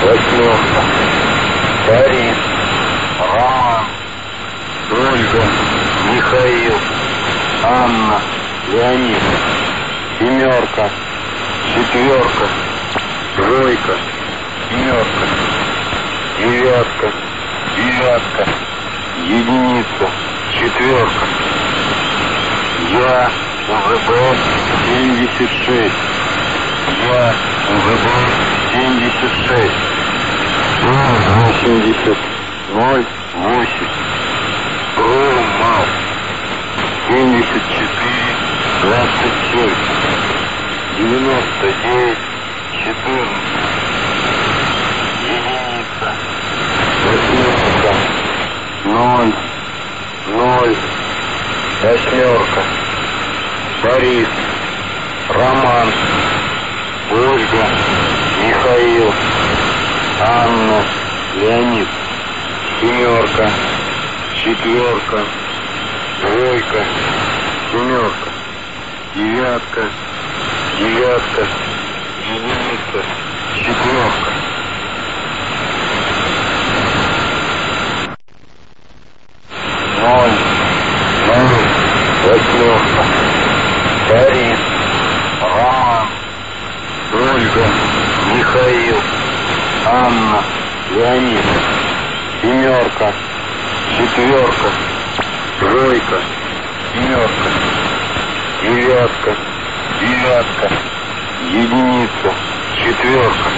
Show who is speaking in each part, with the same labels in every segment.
Speaker 1: восьмерка, Борис, Роман, Ольга, Михаил, Анна, Леонид, семерка, четверка, тройка, семерка, девятка, единица, четверка. Я УЗБ 76. Я УЗБ 76. 80 08. Мал 74 27. 99 14. Единица. Восьмерка. 0 0. Восьмерка. Борис, Роман, Ольга, Михаил, Анна, Леонид, семерка, четверка, тройка, семерка, девятка, единица, четверка. 0 0 восьмерка. Борис, Роман, Ольга, Михаил, Анна, Леонид, семерка, четверка, тройка, семерка, девятка, единица, четверка.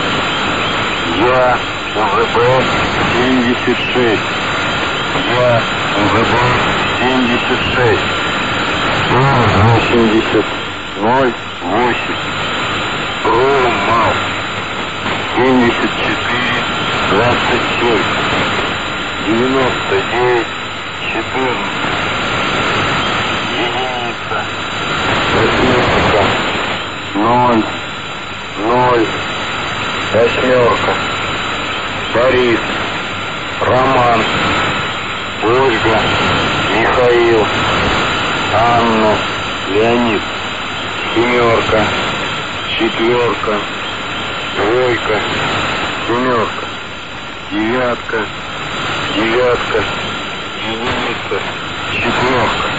Speaker 1: Я УЗБ 76. Я УЗБ 76. 80 08. Мал 74 27. 99 14. Единица. Восьмерка. 0 0. Восьмерка. Борис, Роман, Ольга, Михаил, Анна, Леонид, семерка, четверка, тройка, семерка, девятка, единица, четверка.